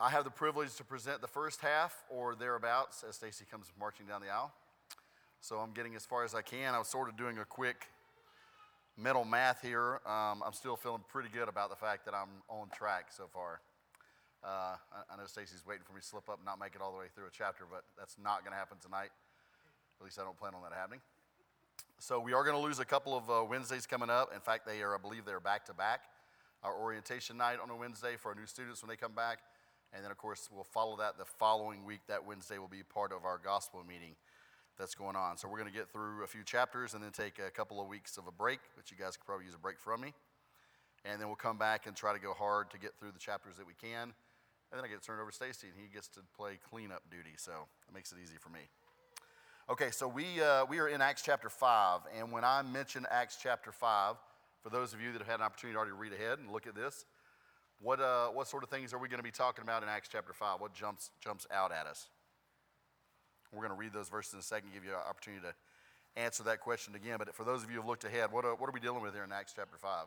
I have the privilege to present the first half or thereabouts as Stacy comes marching down the aisle. So I'm getting as far as I can. I was sort of doing a quick mental math here. I'm still feeling pretty good about the fact that I'm on track so far. I know Stacy's waiting for me to slip up and not make it all the way through a chapter, but that's not going to happen tonight. At least I don't plan on that happening. So we are going to lose a couple of Wednesdays coming up. In fact, I believe they're back to back. Our orientation night on a Wednesday for our new students when they come back. And then, of course, we'll follow that the following week. That Wednesday will be part of our gospel meeting that's going on. So we're going to get through a few chapters and then take a couple of weeks of a break, which you guys could probably use a break from me. And then we'll come back and try to go hard to get through the chapters that we can. And then I get turned over to Stacy, and he gets to play cleanup duty. So it makes it easy for me. Okay, so we are in Acts chapter 5. And when I mention Acts chapter 5, for those of you that have had an opportunity to already read ahead and look at this, what sort of things are we going to be talking about in Acts chapter 5? What jumps out at us? We're going to read those verses in a second, give you an opportunity to answer that question again. But for those of you who have looked ahead, what are we dealing with here in Acts chapter 5?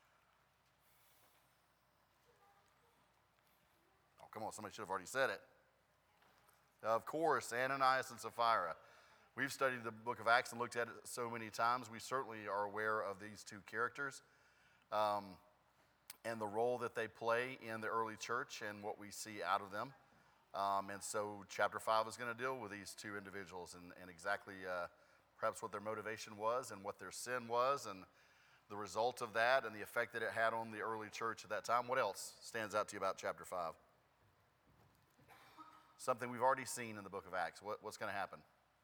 Oh, come on, somebody should have already said it. Of course, Ananias and Sapphira. We've studied the book of Acts and looked at it so many times. We certainly are aware of these two characters. And the role that they play in the early church and what we see out of them. And so chapter 5 is going to deal with these two individuals and exactly perhaps what their motivation was and what their sin was and the result of that and the effect that it had on the early church at that time. What else stands out to you about chapter 5? Something we've already seen in the book of Acts. What's going to happen?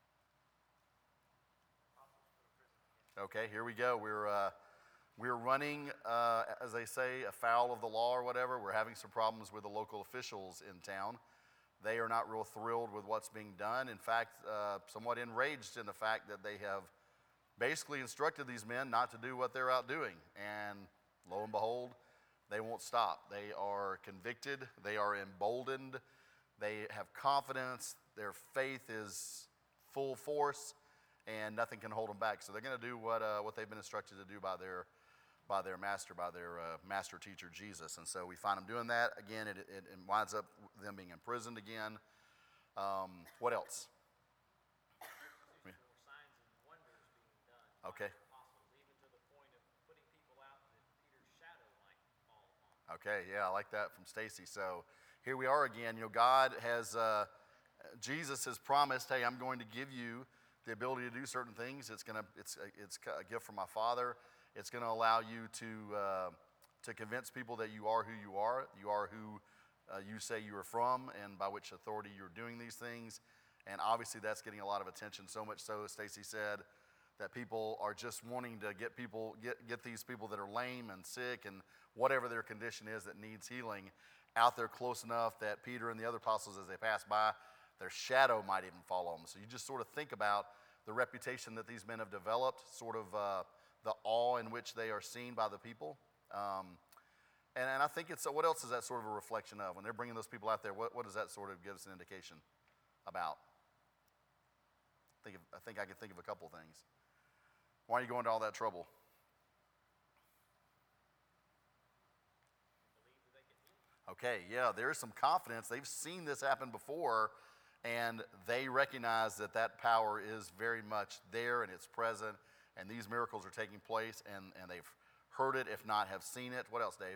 Okay, here we go. We're running, as they say, afoul of the law or whatever. We're having some problems with the local officials in town. They are not real thrilled with what's being done. In fact, somewhat enraged in the fact that they have basically instructed these men not to do what they're out doing. And lo and behold, they won't stop. They are convicted. They are emboldened. They have confidence. Their faith is full force, and nothing can hold them back. So they're going to do what they've been instructed to do by their master teacher, Jesus. And so we find them doing that. Again, it winds up them being imprisoned again. What else? More signs and wonders being done. Okay. Apostles, even to the point of putting people out that Peter's shadow might fall upon. Okay, yeah, I like that from Stacy. So here we are again. You know, God has, Jesus has promised, hey, I'm going to give you the ability to do certain things. It's a gift from my Father. It's going to allow you to convince people that you are who you are. You are who you say you are from, and by which authority you're doing these things. And obviously, that's getting a lot of attention. So much so, as Stacy said, that people are just wanting to get these people that are lame and sick and whatever their condition is that needs healing out there close enough that Peter and the other apostles, as they pass by, their shadow might even fall on them. So you just sort of think about the reputation that these men have developed, sort of the awe in which they are seen by the people. And I think what else is that sort of a reflection of? When they're bringing those people out there, what does that sort of give us an indication about? I think I can think of a couple things. Why are you going to all that trouble? Okay, yeah, there is some confidence. They've seen this happen before, and they recognize that power is very much there and it's present, and these miracles are taking place, and they've heard it, if not have seen it. What else, Dave?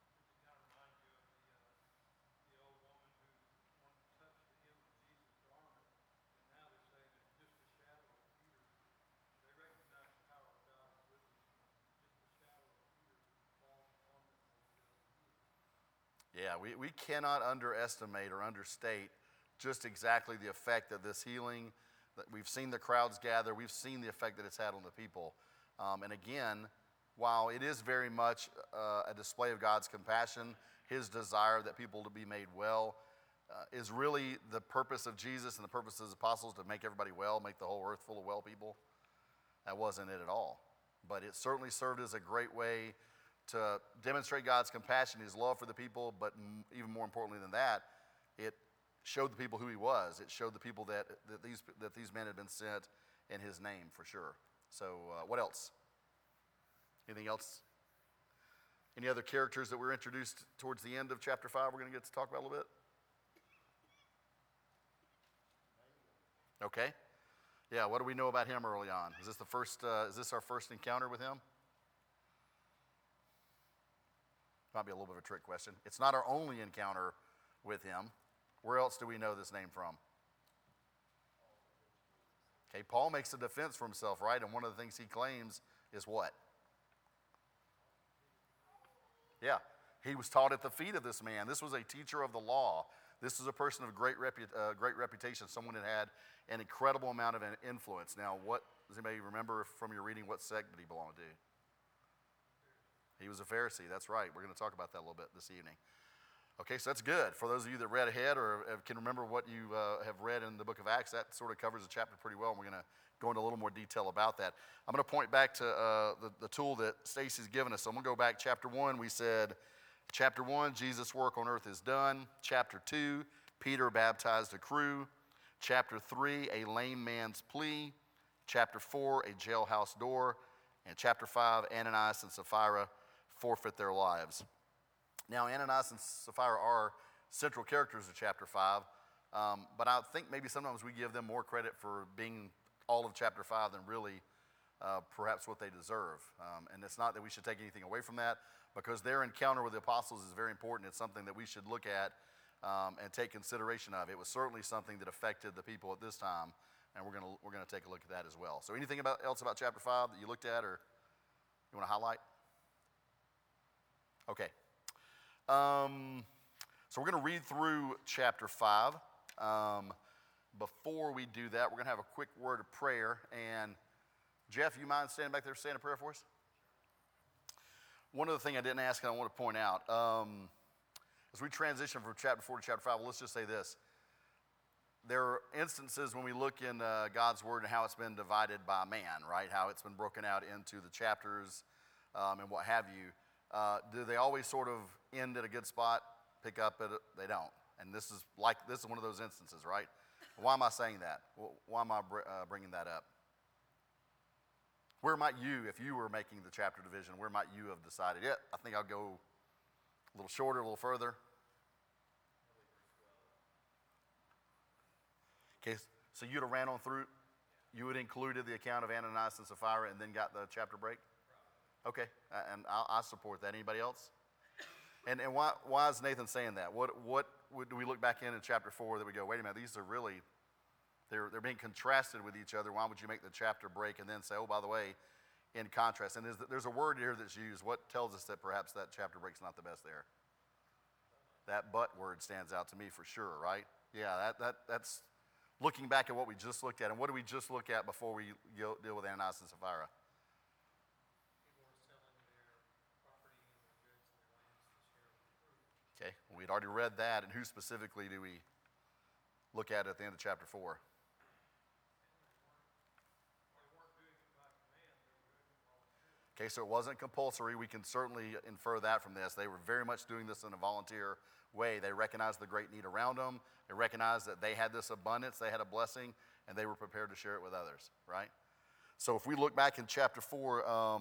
Yeah, we cannot underestimate or understate just exactly the effect of this healing. That we've seen the crowds gather. We've seen the effect that it's had on the people. And again, while it is very much a display of God's compassion, his desire that people to be made well is really the purpose of Jesus and the purpose of his apostles to make everybody well, make the whole earth full of well people. That wasn't it at all. But it certainly served as a great way to demonstrate God's compassion, his love for the people, but even more importantly than that, it showed the people who he was. It showed the people that these men had been sent in his name for sure. So what else? Anything else? Any other characters that were introduced towards the end of chapter 5 we're going to get to talk about a little bit? Okay. Yeah, what do we know about him early on? Is this our first encounter with him? Might be a little bit of a trick question. It's not our only encounter with him. Where else do we know this name from? Okay, Paul makes a defense for himself, right? And one of the things he claims is what? Yeah, he was taught at the feet of this man. This was a teacher of the law. This is a person of great reputation, someone that had an incredible amount of influence. Now, what does anybody remember from your reading? What sect did he belong to? He was a Pharisee. That's right. We're going to talk about that a little bit this evening. Okay, so that's good. For those of you that read ahead or can remember what you have read in the book of Acts, that sort of covers the chapter pretty well, and we're going to go into a little more detail about that. I'm going to point back to the tool that Stacy's given us. So I'm going to go back. Chapter 1, we said, chapter 1, Jesus' work on earth is done. Chapter 2, Peter baptized a crew. Chapter 3, a lame man's plea. Chapter 4, a jailhouse door. And chapter 5, Ananias and Sapphira forfeit their lives. Now, Ananias and Sapphira are central characters of chapter 5, but I think maybe sometimes we give them more credit for being all of chapter 5 than really perhaps what they deserve. And it's not that we should take anything away from that, because their encounter with the apostles is very important. It's something that we should look at and take consideration of. It was certainly something that affected the people at this time, and we're gonna take a look at that as well. So anything else about chapter 5 that you looked at or you want to highlight? Okay. So we're going to read through chapter 5. Before we do that, we're going to have a quick word of prayer. And Jeff, you mind standing back there saying a prayer for us? One other thing I didn't ask and I want to point out, as we transition from chapter 4 to chapter 5, well, let's just say this. There are instances when we look in God's word and how it's been divided by man, right? How it's been broken out into the chapters and what have you. Do they always sort of end at a good spot, pick up at it? They don't. And this is one of those instances, right? Why am I saying that? Why am I bringing that up? Where might you, if you were making the chapter division, where might you have decided, yeah, I think I'll go a little shorter, a little further? Okay, so you'd have ran on through, you would have included the account of Ananias and Sapphira and then got the chapter break? Okay, and I support that. Anybody else? And why is Nathan saying that? What do we look back in chapter 4 that we go, wait a minute, these are really, they're being contrasted with each other. Why would you make the chapter break and then say, oh, by the way, in contrast? And there's a word here that's used. What tells us that perhaps that chapter break's not the best there? That but word stands out to me for sure, right? Yeah, that's looking back at what we just looked at. And what did we just look at before we deal with Ananias and Sapphira? Okay, we'd already read that, and who specifically do we look at the end of chapter 4? Okay, so it wasn't compulsory. We can certainly infer that from this. They were very much doing this in a volunteer way. They recognized the great need around them. They recognized that they had this abundance, they had a blessing, and they were prepared to share it with others, right? So if we look back in chapter 4,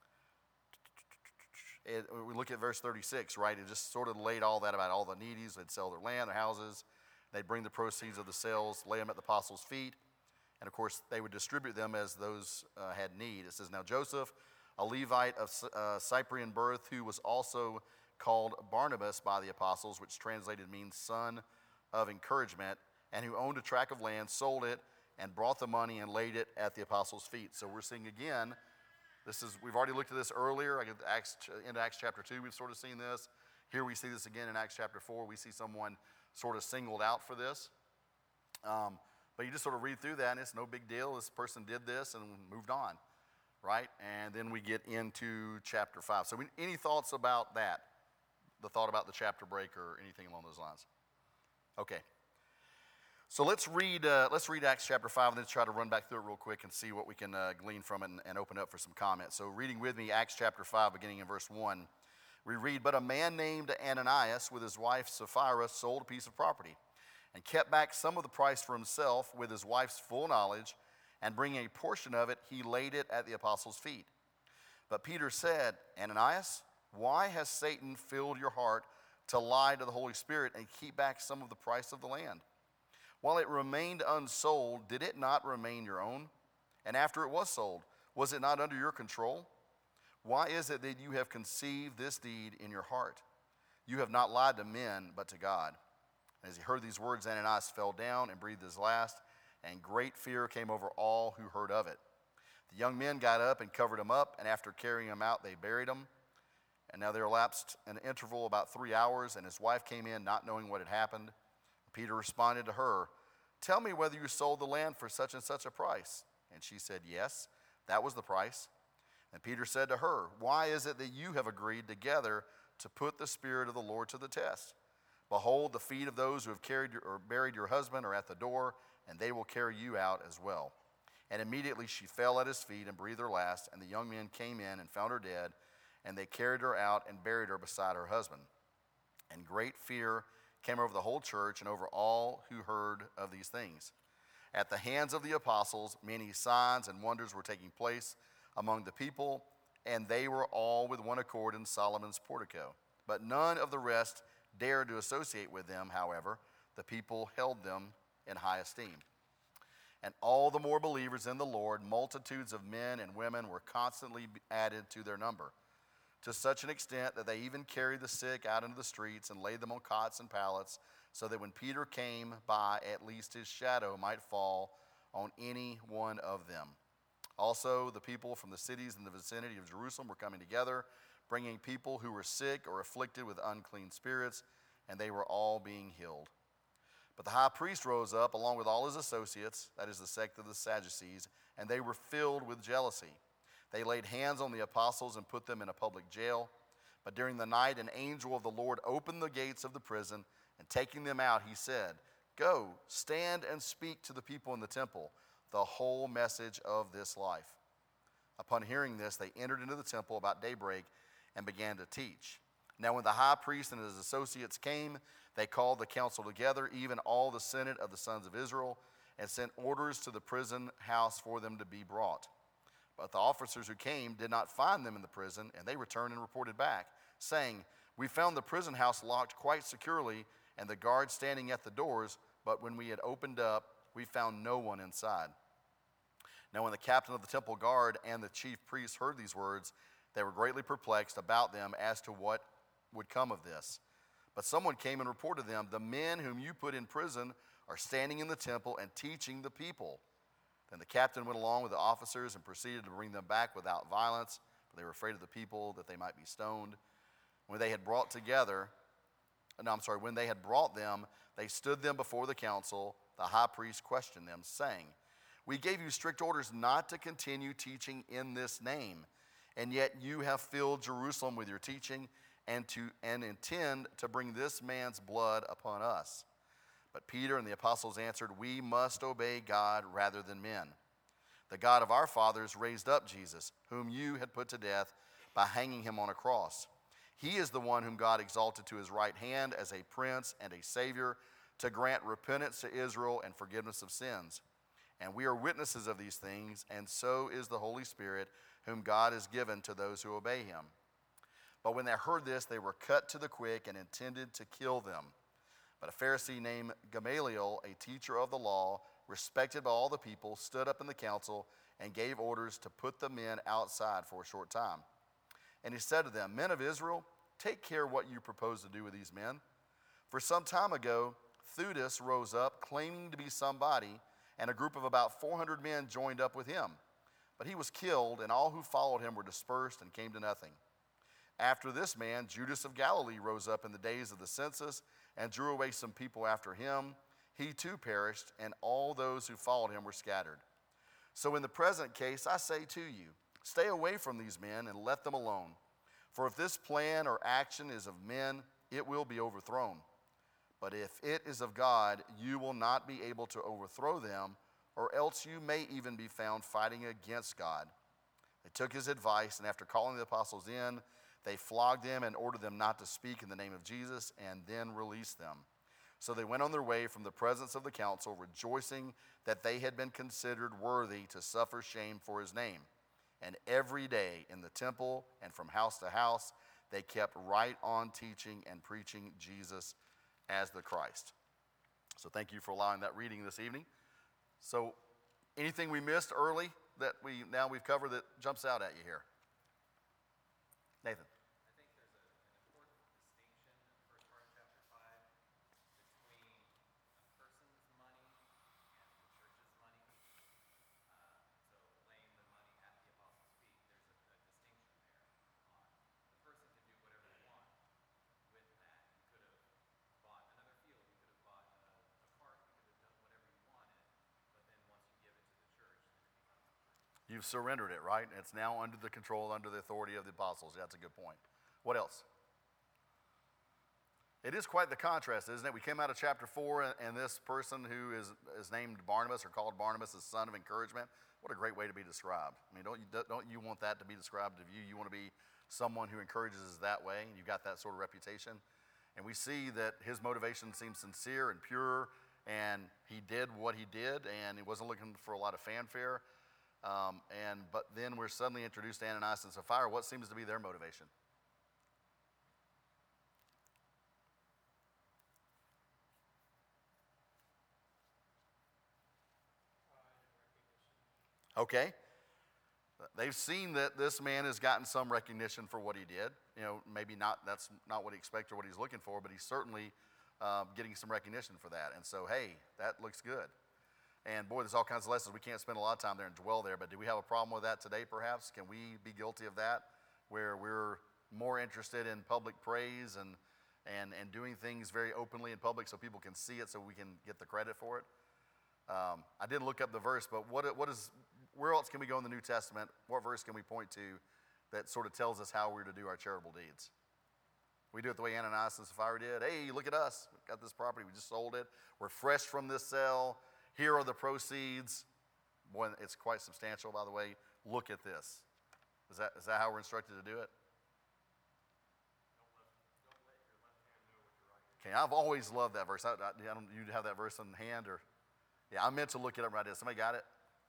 we look at verse 36, right? It just sort of laid all that about all the needies. They'd sell their land, their houses. They'd bring the proceeds of the sales, lay them at the apostles' feet. And, of course, they would distribute them as those had need. It says, now Joseph, a Levite of Cyprian birth, who was also called Barnabas by the apostles, which translated means son of encouragement, and who owned a tract of land, sold it, and brought the money and laid it at the apostles' feet. So we're seeing again, we've already looked at this earlier. In Acts chapter 2, we've sort of seen this. Here we see this again in Acts chapter 4. We see someone sort of singled out for this. But you just sort of read through that, and it's no big deal. This person did this and moved on, right? And then we get into chapter 5. So any thoughts about that? The thought about the chapter break or anything along those lines? Okay. So let's read Acts chapter 5 and then try to run back through it real quick and see what we can glean from it and open up for some comments. So reading with me Acts chapter 5 beginning in verse 1, we read, but a man named Ananias with his wife Sapphira sold a piece of property and kept back some of the price for himself with his wife's full knowledge, and bringing a portion of it, he laid it at the apostles' feet. But Peter said, Ananias, why has Satan filled your heart to lie to the Holy Spirit and keep back some of the price of the land? While it remained unsold, did it not remain your own? And after it was sold, was it not under your control? Why is it that you have conceived this deed in your heart? You have not lied to men, but to God." As he heard these words, Ananias fell down and breathed his last, and great fear came over all who heard of it. The young men got up and covered him up, and after carrying him out, they buried him. And now there elapsed an interval about 3 hours, and his wife came in, not knowing what had happened. Peter responded to her, "Tell me whether you sold the land for such and such a price." And she said, "Yes, that was the price." And Peter said to her, "Why is it that you have agreed together to put the Spirit of the Lord to the test? Behold, the feet of those who have carried or buried your husband are at the door, and they will carry you out as well." And immediately she fell at his feet and breathed her last, and the young men came in and found her dead, and they carried her out and buried her beside her husband. And great fear came over the whole church and over all who heard of these things. At the hands of the apostles, many signs and wonders were taking place among the people, and they were all with one accord in Solomon's portico. But none of the rest dared to associate with them. However, the people held them in high esteem. And all the more believers in the Lord, multitudes of men and women were constantly added to their number, to such an extent that they even carried the sick out into the streets and laid them on cots and pallets, so that when Peter came by, at least his shadow might fall on any one of them. Also, the people from the cities in the vicinity of Jerusalem were coming together, bringing people who were sick or afflicted with unclean spirits, and they were all being healed. But the high priest rose up along with all his associates, that is the sect of the Sadducees, and they were filled with jealousy. They laid hands on the apostles and put them in a public jail. But during the night, an angel of the Lord opened the gates of the prison, and taking them out, he said, "Go, stand and speak to the people in the temple the whole message of this life." Upon hearing this, they entered into the temple about daybreak and began to teach. Now when the high priest and his associates came, they called the council together, even all the senate of the sons of Israel, and sent orders to the prison house for them to be brought. But the officers who came did not find them in the prison, and they returned and reported back, saying, "We found the prison house locked quite securely, and the guards standing at the doors, but when we had opened up, we found no one inside." Now when the captain of the temple guard and the chief priests heard these words, they were greatly perplexed about them as to what would come of this. But someone came and reported to them, "The men whom you put in prison are standing in the temple and teaching the people." Then the captain went along with the officers and proceeded to bring them back without violence, for they were afraid of the people, that they might be stoned. When they had brought them, they stood them before the council. The high priest questioned them, saying, "We gave you strict orders not to continue teaching in this name, and yet you have filled Jerusalem with your teaching, and intend to bring this man's blood upon us." But Peter and the apostles answered, "We must obey God rather than men. The God of our fathers raised up Jesus, whom you had put to death by hanging him on a cross. He is the one whom God exalted to his right hand as a prince and a savior, to grant repentance to Israel and forgiveness of sins. And we are witnesses of these things, and so is the Holy Spirit, whom God has given to those who obey him." But when they heard this, they were cut to the quick and intended to kill them. But a Pharisee named Gamaliel, a teacher of the law, respected by all the people, stood up in the council and gave orders to put the men outside for a short time. And he said to them, "Men of Israel, take care what you propose to do with these men. For some time ago, Theudas rose up, claiming to be somebody, and a group of about 400 men joined up with him. But he was killed, and all who followed him were dispersed and came to nothing. After this man, Judas of Galilee rose up in the days of the census and drew away some people after him. He too perished, and all those who followed him were scattered. So in the present case, I say to you, stay away from these men and let them alone. For if this plan or action is of men, it will be overthrown. But if it is of God, you will not be able to overthrow them, or else you may even be found fighting against God." They took his advice, and after calling the apostles in, they flogged them and ordered them not to speak in the name of Jesus, and then released them. So they went on their way from the presence of the council, rejoicing that they had been considered worthy to suffer shame for his name. And every day in the temple and from house to house, they kept right on teaching and preaching Jesus as the Christ. So thank you for allowing that reading this evening. So anything we missed early that we've covered that jumps out at you here? Nathan. I think there's an important distinction in the first part of chapter 5 between a person's money and the church's money. So laying the money at the apostles' feet, there's a distinction there. The person can do whatever they want with that. You could have bought another field, you could have bought a cart, you could have done whatever you wanted, but then once you give it to the church, then it becomes the church. You've surrendered it, right? It's now under the control, under the authority of the apostles. That's a good point. What else? It is quite the contrast, isn't it? We came out of chapter 4, and this person who is named Barnabas, or called Barnabas, the son of encouragement. What a great way to be described. I mean, don't you want that to be described of you? You want to be someone who encourages us that way, and you've got that sort of reputation. And we see that his motivation seems sincere and pure, and he did what he did, and he wasn't looking for a lot of fanfare. But then we're suddenly introduced to Ananias and Sapphira. What seems to be their motivation? Okay. They've seen that this man has gotten some recognition for what he did. You know, maybe that's not what he expected or what he's looking for, but he's certainly getting some recognition for that. And so, hey, that looks good. And boy, there's all kinds of lessons. We can't spend a lot of time there and dwell there, but do we have a problem with that today, perhaps? Can we be guilty of that, where we're more interested in public praise and doing things very openly in public so people can see it, so we can get the credit for it? I didn't look up the verse, but where else can we go in the New Testament? What verse can we point to that sort of tells us how we're to do our charitable deeds? We do it the way Ananias and Sapphira did. Hey, look at us. We've got this property. We just sold it. We're fresh from this sale. Here are the proceeds. Boy, it's quite substantial, by the way. Look at this. Is that how we're instructed to do it? Don't let your left hand know what your right hand. Okay, I've always loved that verse. You have that verse in hand, or yeah, I meant to look it up right now. Somebody got it?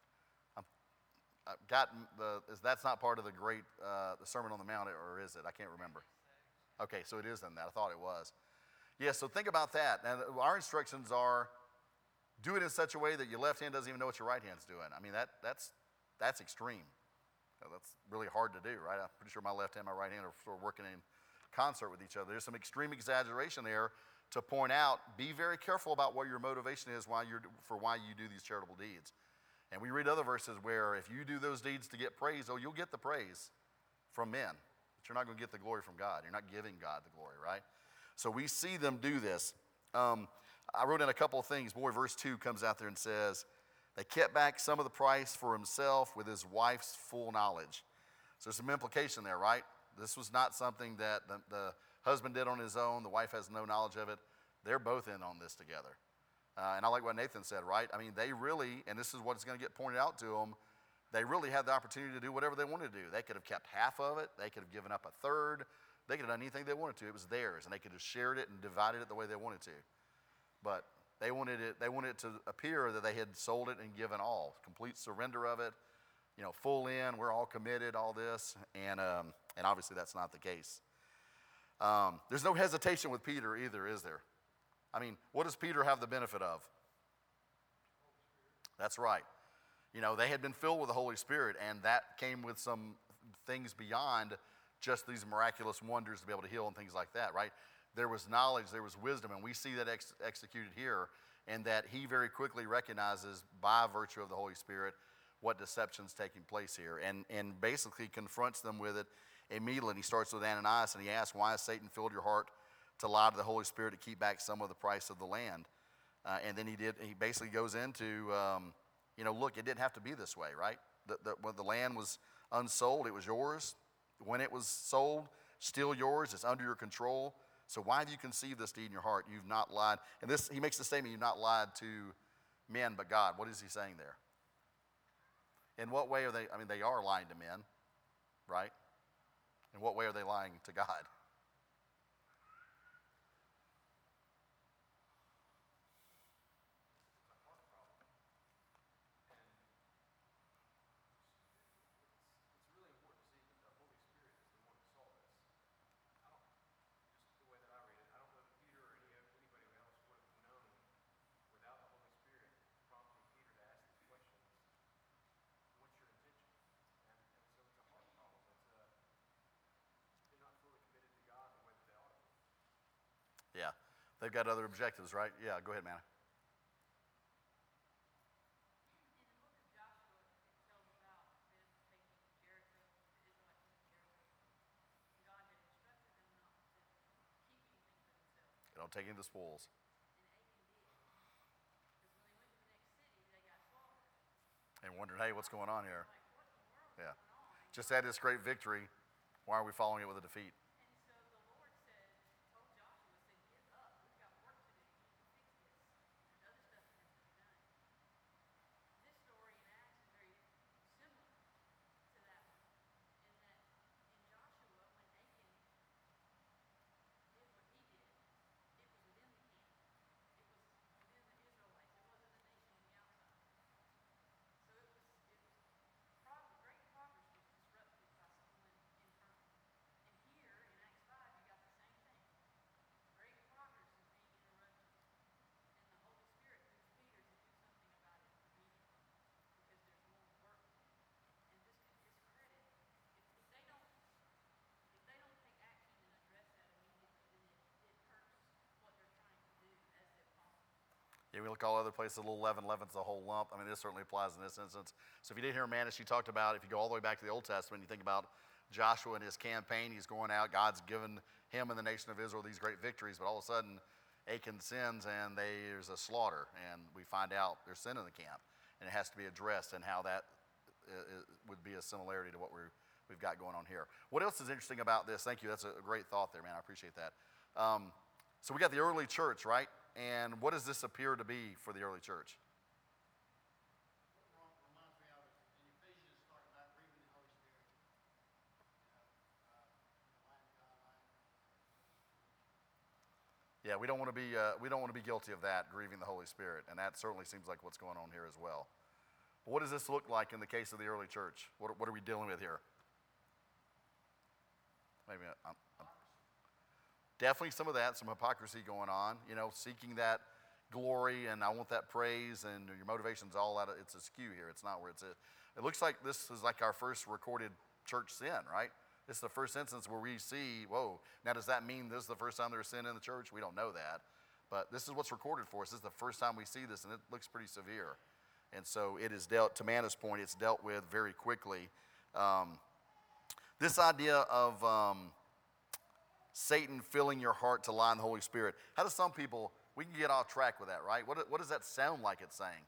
I've got that's not part of the great the Sermon on the Mount, or is it? I can't remember. Okay, so it is in that. I thought it was. Yeah, so think about that. And our instructions are, do it in such a way that your left hand doesn't even know what your right hand's doing. I mean, that's extreme. That's really hard to do, right? I'm pretty sure my left hand and my right hand are sort of working in concert with each other. There's some extreme exaggeration there to point out, be very careful about what your motivation is why you do these charitable deeds. And we read other verses where if you do those deeds to get praise, you'll get the praise from men, but you're not going to get the glory from God. You're not giving God the glory, right? So we see them do this. I wrote in a couple of things. Boy, verse 2 comes out there and says, they kept back some of the price for himself with his wife's full knowledge. So there's some implication there, right? This was not something that the husband did on his own. The wife has no knowledge of it. They're both in on this together. And I like what Nathan said, right? I mean, they really, and this is what's going to get pointed out to them, they really had the opportunity to do whatever they wanted to do. They could have kept half of it. They could have given up a third. They could have done anything they wanted to. It was theirs, and they could have shared it and divided it the way they wanted to. But they wanted it to appear that they had sold it and given all, complete surrender of it, full in, we're all committed, all this, and obviously that's not the case. There's no hesitation with Peter either, is there? I mean, what does Peter have the benefit of? That's right. They had been filled with the Holy Spirit, and that came with some things beyond just these miraculous wonders to be able to heal and things like that, right? There was knowledge, there was wisdom, and we see that executed here, and that he very quickly recognizes by virtue of the Holy Spirit what deception's taking place here, and basically confronts them with it immediately. And he starts with Ananias, and he asks, why has Satan filled your heart to lie to the Holy Spirit to keep back some of the price of the land? And then he basically goes into, look, it didn't have to be this way, right? When the land was unsold, it was yours. When it was sold, still yours. It's under your control. So why have you conceived this deed in your heart? You've not lied. And he makes the statement, you've not lied to men but God. What is he saying there? In what way are they? I mean, they are lying to men, right? In what way are they lying to God? They've got other objectives, right? Yeah, go ahead, man. They don't take any of the spoils. And wondering, hey, what's going on here? Yeah. Just had this great victory. Why are we following it with a defeat? Yeah, we look all other places, a little leaven leavens the whole lump. I mean, this certainly applies in this instance. So if you didn't hear Manna, she talked about, if you go all the way back to the Old Testament, you think about Joshua and his campaign, he's going out, God's given him and the nation of Israel these great victories, but all of a sudden, Achan sins and there's a slaughter, and we find out there's sin in the camp, and it has to be addressed, and how that would be a similarity to what we've got going on here. What else is interesting about this? Thank you, that's a great thought there, man, I appreciate that. So we got the early church, right? And what does this appear to be for the early church? Reminds me of it. In Ephesians, talk about grieving the Holy Spirit. Yeah, we don't want to be guilty of that, grieving the Holy Spirit, and that certainly seems like what's going on here as well. But what does this look like in the case of the early church? What are we dealing with here? Maybe definitely some of that, some hypocrisy going on. You know, seeking that glory, and I want that praise, and your motivation's all out of, it's askew here. It's not where it's at. It looks like this is like our first recorded church sin, right? This is the first instance where we see, whoa, now does that mean this is the first time there's sin in the church? We don't know that. But this is what's recorded for us. This is the first time we see this, and it looks pretty severe. And so it is dealt, to Manna's point, it's dealt with very quickly. This idea of Satan filling your heart to lie in the Holy Spirit, how do some people, we can get off track with that, right? What does that sound like it's saying?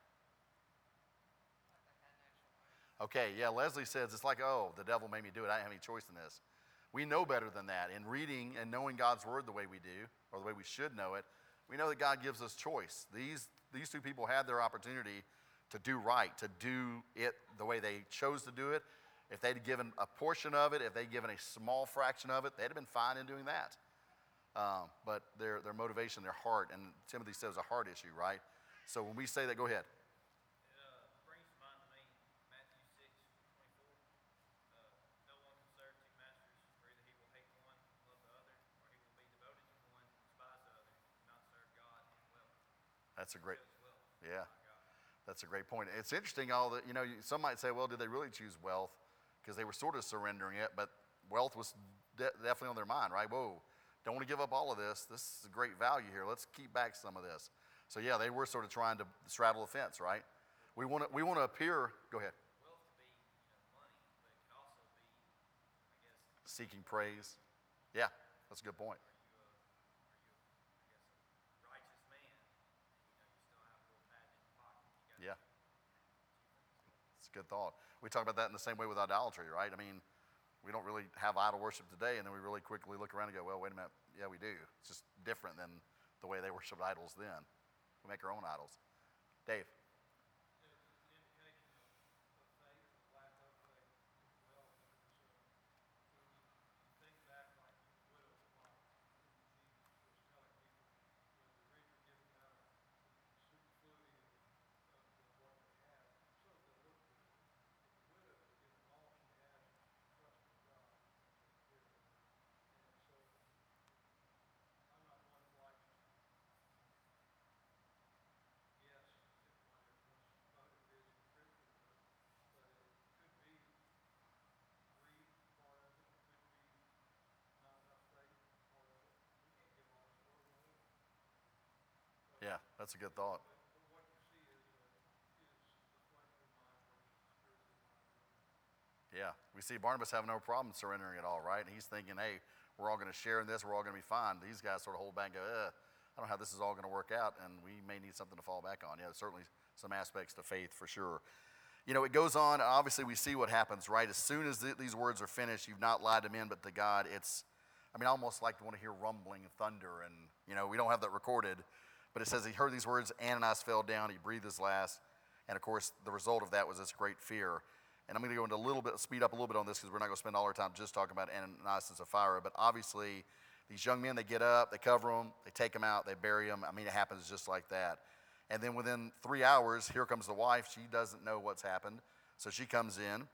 Okay, yeah, Leslie says it's like, oh, the devil made me do it. I didn't have any choice in this. We know better than that. In reading and knowing God's word the way we do, or the way we should know it, we know that God gives us choice. These two people had their opportunity to do right, to do it the way they chose to do it. If they'd given a portion of it, if they'd given a small fraction of it, they'd have been fine in doing that. But their motivation, their heart, and Timothy says a heart issue, right? So when we say that, go ahead. That's a great, yeah, that's a great point. It's interesting, some might say, well, did they really choose wealth? Because they were sort of surrendering it, but wealth was definitely on their mind, right? Whoa, don't want to give up all of this. This is a great value here. Let's keep back some of this. So yeah, they were sort of trying to straddle the fence, right? We want to appear, go ahead. Wealth could be, money, but it could also be, I guess, seeking praise. Yeah, that's a good point. Yeah. It's a good thought. We talk about that in the same way with idolatry, right? I mean, we don't really have idol worship today, and then we really quickly look around and go, well, wait a minute. Yeah, we do. It's just different than the way they worshiped idols then. We make our own idols. Dave. Yeah, that's a good thought. But what you see is the fleshly mind versus the spiritual mind. Yeah, we see Barnabas having no problem surrendering at all, right? And he's thinking, hey, we're all going to share in this. We're all going to be fine. These guys sort of hold back and go, I don't know how this is all going to work out, and we may need something to fall back on. Yeah, there's certainly some aspects to faith for sure. You know, it goes on. Obviously, we see what happens, right? As soon as these words are finished, you've not lied to men but to God. I almost like to want to hear rumbling and thunder, and, you know, we don't have that recorded. But it says he heard these words, Ananias fell down, he breathed his last. And, of course, the result of that was this great fear. And I'm going to go into a little bit, speed up a little bit on this because we're not going to spend all our time just talking about Ananias and Sapphira. But obviously, these young men, they get up, they cover them, they take them out, they bury them. It happens just like that. And then within 3 hours, here comes the wife. She doesn't know what's happened. So she comes in.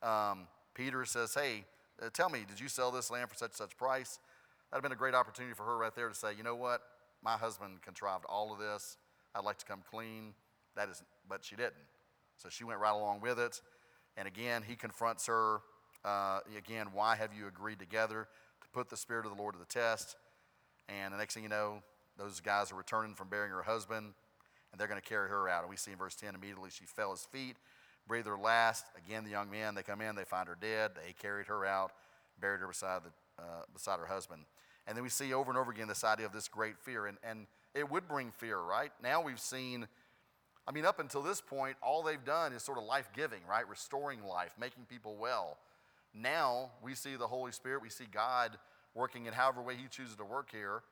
Peter says, hey, tell me, did you sell this land for such price? That would have been a great opportunity for her right there to say, you know what? My husband contrived all of this. I'd like to come clean. But she didn't. So she went right along with it. And again, he confronts her. Again, why have you agreed together to put the Spirit of the Lord to the test? And the next thing you know, those guys are returning from burying her husband, and they're going to carry her out. And we see in verse 10, immediately she fell at his feet, breathed her last. Again, the young men, they come in, they find her dead. They carried her out, buried her beside her husband. And then we see over and over again this idea of this great fear. And it would bring fear, right? Now we've seen, up until this point, all they've done is sort of life-giving, right? Restoring life, making people well. Now we see the Holy Spirit, we see God working in however way he chooses to work here.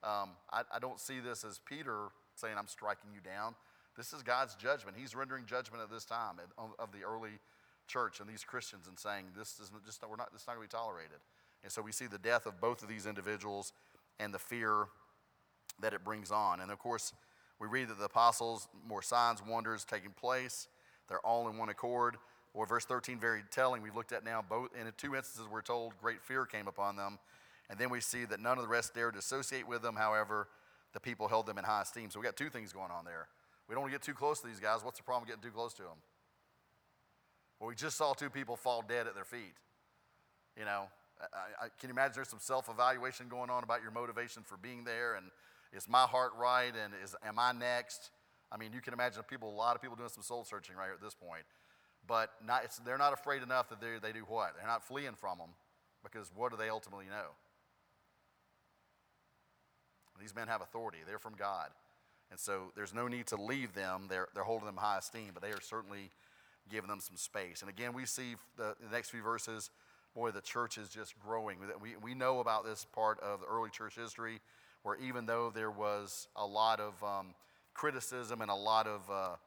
I don't see this as Peter saying, I'm striking you down. This is God's judgment. He's rendering judgment at this time of the early church and these Christians and saying, this is not going to be tolerated. And so we see the death of both of these individuals and the fear that it brings on. And of course, we read that the apostles, more signs, wonders taking place. They're all in one accord. Or verse 13, very telling. We've looked at now both, in 2 instances we're told great fear came upon them. And then we see that none of the rest dared to associate with them. However, the people held them in high esteem. So we got two things going on there. We don't want to get too close to these guys. What's the problem with getting too close to them? Well, we just saw two people fall dead at their feet. You know, can you imagine there's some self-evaluation going on about your motivation for being there? And is my heart right? And am I next? You can imagine a lot of people doing some soul searching right here at this point. But they're not afraid enough that they do what? They're not fleeing from them, because what do they ultimately know? These men have authority. They're from God. And so there's no need to leave them. They're holding them in high esteem, but they are certainly giving them some space. And again, we see the next few verses, boy, the church is just growing. We know about this part of the early church history, where even though there was a lot of criticism and a lot of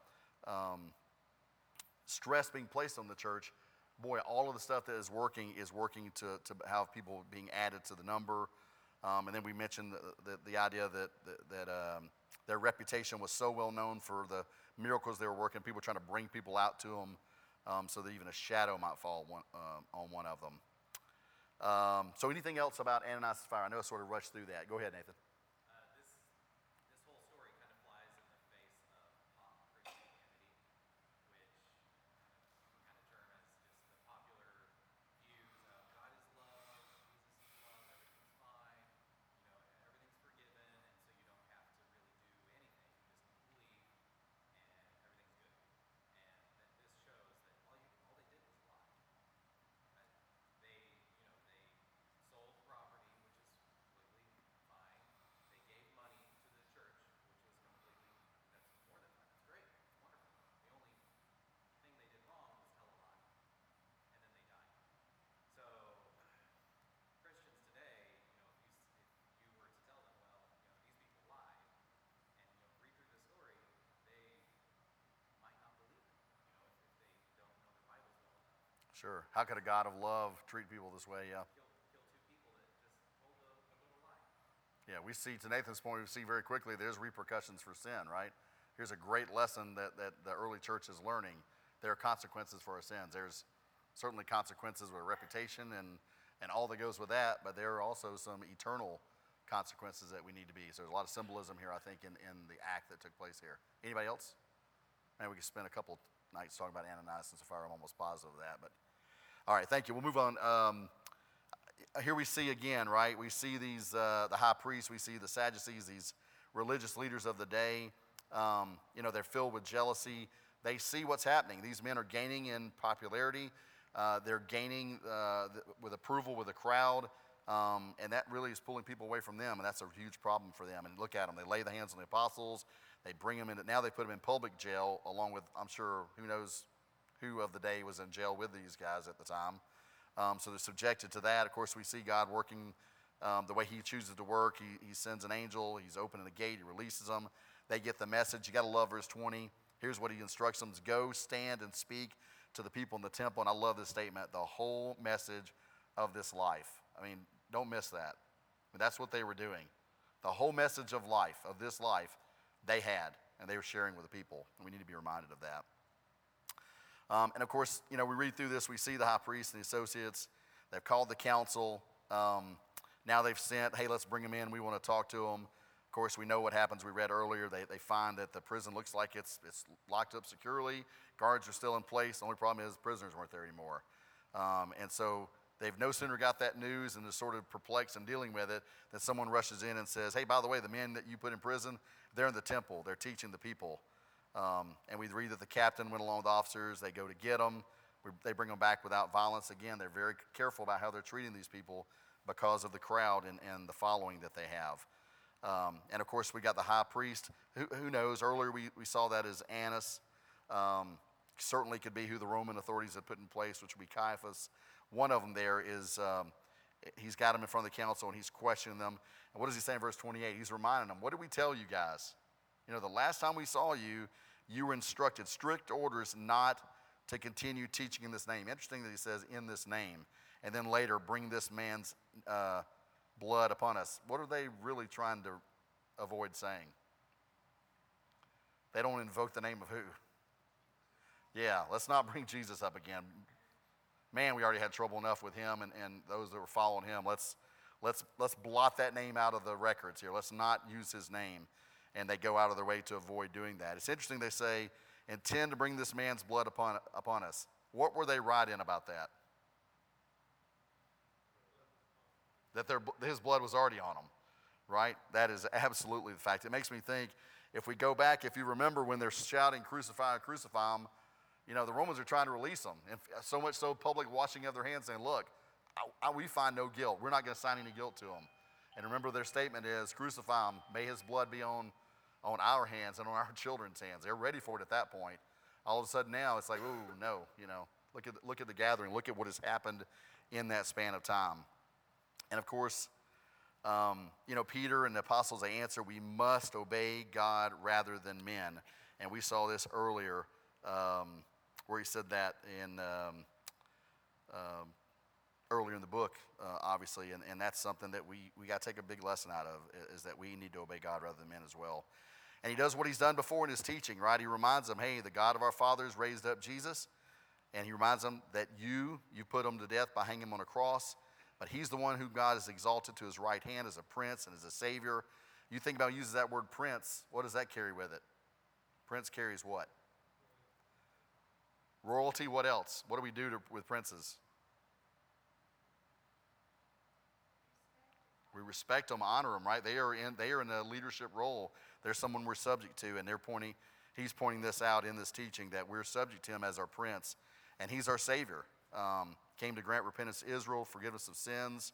stress being placed on the church, boy, all of the stuff that is working to have people being added to the number. And then we mentioned the idea that their reputation was so well known for the miracles they were working, people trying to bring people out to them, so that even a shadow might fall on one of them. So anything else about Ananias and Sapphira? I know I sort of rushed through that. Go ahead, Nathan. This whole story kind of flies in the face of pop Christianity, which you can kind of term as just the popular views of God is love, Jesus is love, everything's fine, everything's forgiven, and so you don't have to really do anything. You just believe, and everything's good. And that this shows that all they did was lie. Right? They sold property, which is completely fine. They gave money to the church, which was that's more than fine. That's great. It's wonderful. The only thing they did wrong was tell a lie. And then they died. So Christians today, if you were to tell them, well, these people lied, and read through the story, they might not believe it, if they don't know their Bibles well enough. Sure. How could a God of love treat people this way? Yeah. Kill two people that just told a little lie. Yeah, we see, to Nathan's point, we see very quickly there's repercussions for sin, right? Here's a great lesson that the early church is learning. There are consequences for our sins. There's certainly consequences with reputation and all that goes with that, but there are also some eternal consequences that we need to be. So there's a lot of symbolism here, I think, in the act that took place here. Anybody else? Man, we could spend a couple nights talking about Ananias and Sapphira. I'm almost positive of that, but all right, thank you. We'll move on. Here we see again, right? We see these the high priests. We see the Sadducees, these religious leaders of the day. They're filled with jealousy. They see what's happening. These men are gaining in popularity. They're gaining with approval with the crowd. And that really is pulling people away from them, and that's a huge problem for them. And look at them. They lay the hands on the apostles. They bring them in. Now they put them in public jail, along with, I'm sure, who knows who of the day was in jail with these guys at the time. So they're subjected to that. Of course, we see God working the way he chooses to work. He sends an angel. He's opening the gate. He releases them. They get the message. You got to love verse 20. Here's what he instructs them: go, stand, and speak to the people in the temple. And I love this statement: the whole message of this life. I mean, don't miss that. That's what they were doing. The whole message of life, of this life, they had, and they were sharing with the people. And we need to be reminded of that. And of course, we read through this, we see the high priest and the associates. They've called the council. Now they've sent, hey, let's bring them in. We want to talk to them. Of course, we know what happens. We read earlier, they find that the prison looks like it's locked up securely. Guards are still in place. The only problem is prisoners weren't there anymore. And so they've no sooner got that news and is sort of perplexed and dealing with it than someone rushes in and says, hey, by the way, the men that you put in prison, they're in the temple. They're teaching the people. And we read that the captain went along with the officers. They go to get them. They bring them back without violence. Again, they're very careful about how they're treating these people because of the crowd and the following that they have. And of course, we got the high priest. Who knows? Earlier we saw that as Annas. Certainly could be who the Roman authorities had put in place, which would be Caiaphas. One of them there is, he's got them in front of the council and he's questioning them. And what does he say in verse 28? He's reminding them, what did we tell you guys? The last time we saw you, you were instructed, strict orders not to continue teaching in this name. Interesting that he says in this name. And then later, bring this man's blood upon us. What are they really trying to avoid saying? They don't invoke the name of who? Yeah, let's not bring Jesus up again. Man, we already had trouble enough with him and those that were following him. Let's blot that name out of the records here. Let's not use his name. And they go out of their way to avoid doing that. It's interesting they say, intend to bring this man's blood upon us. What were they right in about that? That his blood was already on them, right? That is absolutely the fact. It makes me think, if we go back, if you remember when they're shouting, crucify, crucify him, the Romans are trying to release them. And so much so, public washing of their hands saying, look, we find no guilt. We're not going to assign any guilt to him. And remember, their statement is, crucify him. May his blood be on our hands and on our children's hands. They're ready for it at that point. All of a sudden now, it's like, ooh, no, look at the gathering. Look at what has happened in that span of time. And of course, Peter and the apostles, they answer, we must obey God rather than men. And we saw this earlier where he said that in earlier in the book, obviously, and that's something that we got to take a big lesson out of, is that we need to obey God rather than men as well. And he does what he's done before in his teaching, right? He reminds them, hey, the God of our fathers raised up Jesus, and he reminds them that you put him to death by hanging him on a cross, but he's the one who God has exalted to his right hand as a prince and as a savior. You think about using that word prince, what does that carry with it? Prince carries what? Royalty, what else? What do we do with princes? We respect them, honor them, right? They are in a leadership role. They're someone we're subject to, and he's pointing this out in this teaching, that we're subject to him as our prince, and he's our savior. Came to grant repentance to Israel, forgiveness of sins,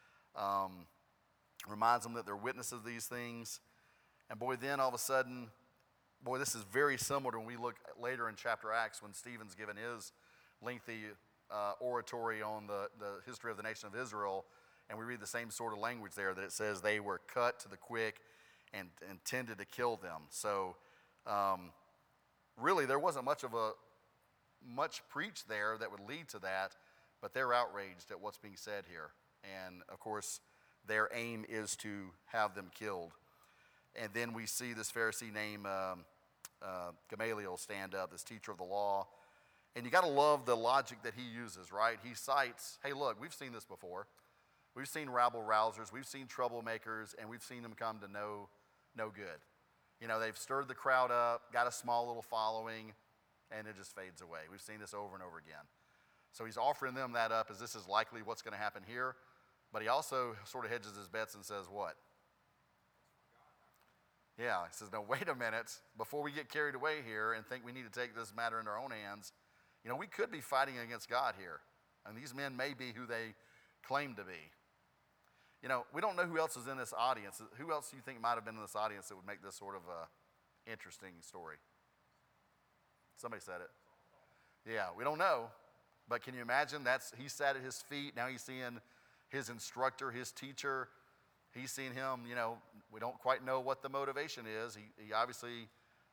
reminds them that they're witnesses of these things. And then all of a sudden, this is very similar to when we look later in chapter Acts when Stephen's given his lengthy oratory on the history of the nation of Israel. And we read the same sort of language there, that it says they were cut to the quick and intended to kill them. So really there wasn't much preached there that would lead to that, but they're outraged at what's being said here. And of course, their aim is to have them killed. And then we see this Pharisee named Gamaliel stand up, this teacher of the law. And you got to love the logic that he uses, right? He cites, hey, look, we've seen this before. We've seen rabble-rousers, we've seen troublemakers, and we've seen them come to no good. They've stirred the crowd up, got a small little following, and it just fades away. We've seen this over and over again. So he's offering them that up as this is likely what's going to happen here. But he also sort of hedges his bets and says what? Yeah, he says, no, wait a minute. Before we get carried away here and think we need to take this matter into our own hands, we could be fighting against God here. And these men may be who they claim to be. We don't know who else is in this audience. Who else do you think might have been in this audience that would make this sort of a interesting story? Somebody said it. Yeah, we don't know. But can you imagine he sat at his feet. Now he's seeing his instructor, his teacher. He's seen him, we don't quite know what the motivation is. He obviously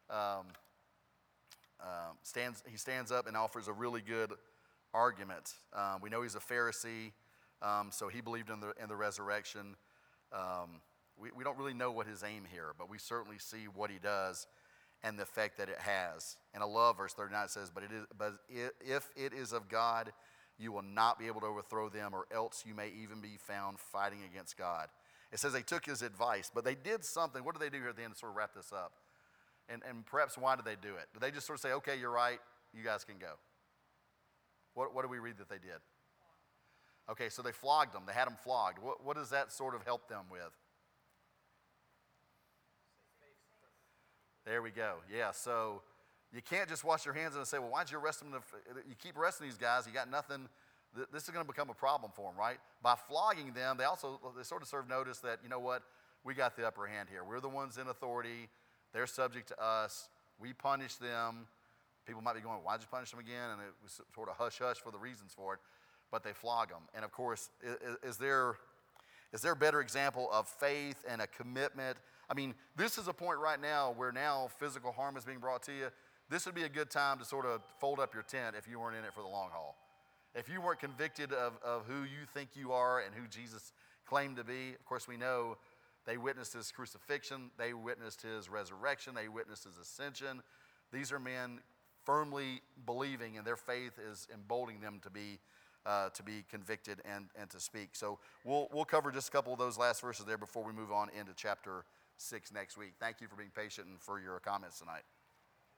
stands up and offers a really good argument. We know he's a Pharisee, so he believed in the resurrection. We don't really know what his aim here, but we certainly see what he does and the effect that it has. And I love verse 39. It says, but if it is of God, you will not be able to overthrow them, or else you may even be found fighting against God. It says they took his advice, but they did something. What did they do here at the end to sort of wrap this up? And perhaps why did they do it? Did they just sort of say, okay, you're right, you guys can go? What do we read that they did? Okay, so they flogged them. They had them flogged. What does that sort of help them with? There we go. Yeah, so you can't just wash your hands and say, well, why'd you arrest them? You keep arresting these guys, you got nothing. This is going to become a problem for them, right? By flogging them, they sort of serve notice that, you know what, we got the upper hand here. We're the ones in authority. They're subject to us. We punish them. People might be going, why'd you punish them again? And it was sort of hush-hush for the reasons for it. But they flog them. And of course, is there a better example of faith and a commitment? I mean, this is a point right now where now physical harm is being brought to you. This would be a good time to sort of fold up your tent if you weren't in it for the long haul. If you weren't convicted of who you think you are and who Jesus claimed to be. Of course, we know they witnessed his crucifixion. They witnessed his resurrection. They witnessed his ascension. These are men firmly believing, and their faith is emboldening them to be convicted and to speak. So we'll cover just a couple of those last verses there before we move on into chapter 6 next week. Thank you for being patient and for your comments tonight.